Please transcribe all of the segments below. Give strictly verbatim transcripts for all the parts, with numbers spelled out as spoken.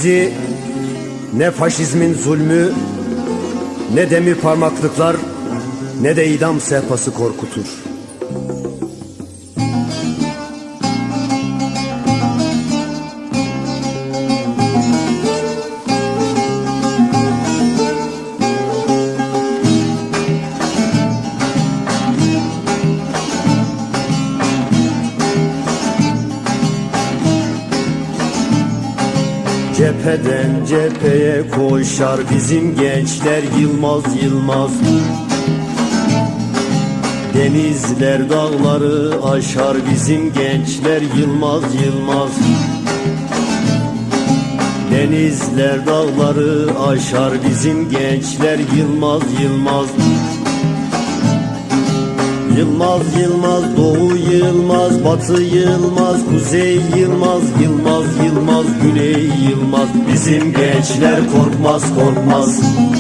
Bizi ne faşizmin zulmü, ne demir parmaklıklar, ne de idam sehpası korkutur. Cepheden cepheye koşar bizim gençler yılmaz yılmaz. Denizler dağları aşar bizim gençler yılmaz yılmaz. Denizler dağları aşar bizim gençler yılmaz yılmaz. Yılmaz yılmaz, doğu yılmaz, batı yılmaz, kuzey yılmaz, yılmaz yılmaz, güney yılmaz. Bizim gençler korkmaz korkmaz.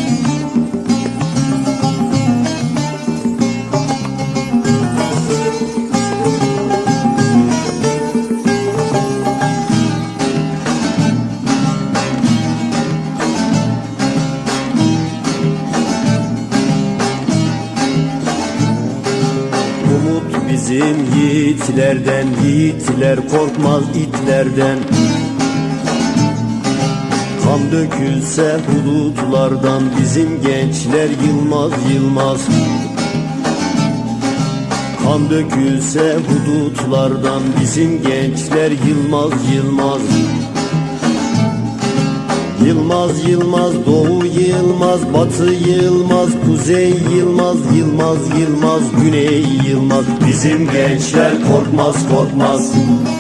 Bizim yiğitlerden, yiğitler korkmaz itlerden. Kan dökülse hudutlardan bizim gençler yılmaz yılmaz. Kan dökülse hudutlardan bizim gençler yılmaz yılmaz. Yılmaz yılmaz, doğu yılmaz, batı yılmaz, kuzey yılmaz, yılmaz yılmaz, güney yılmaz. Bizim gençler korkmaz korkmaz.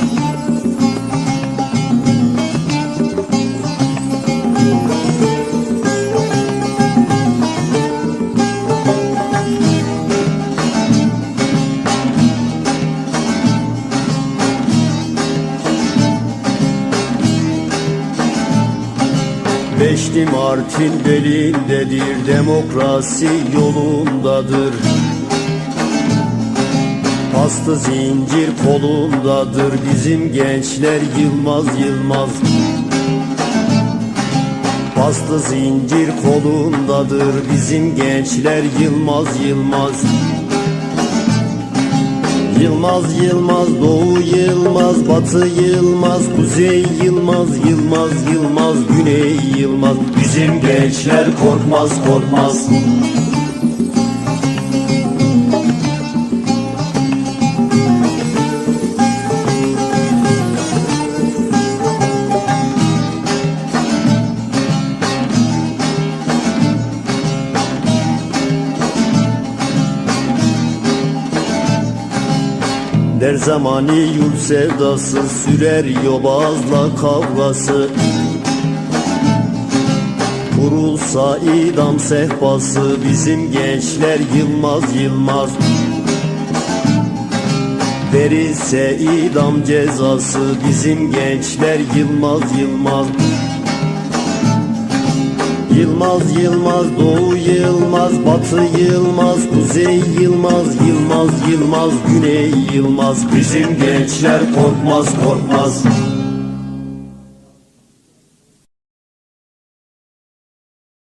Beşli Martin belindedir, demokrasi yolundadır. Paslı zincir kolundadır, bizim gençler yılmaz yılmaz. Paslı zincir kolundadır, bizim gençler yılmaz yılmaz. Yılmaz yılmaz, doğu yılmaz, batı yılmaz, kuzey yılmaz, yılmaz yılmaz, güney yılmaz. Bizim gençler korkmaz korkmaz. Der zamani yurt sevdası, sürer yobazla kavgası. Kurulsa idam sehpası, bizim gençler yılmaz yılmaz. Verilse idam cezası, bizim gençler yılmaz yılmaz. Yılmaz yılmaz, doğu yılmaz, batı yılmaz, kuzey yılmaz, yılmaz yılmaz, güney yılmaz. Bizim gençler korkmaz korkmaz.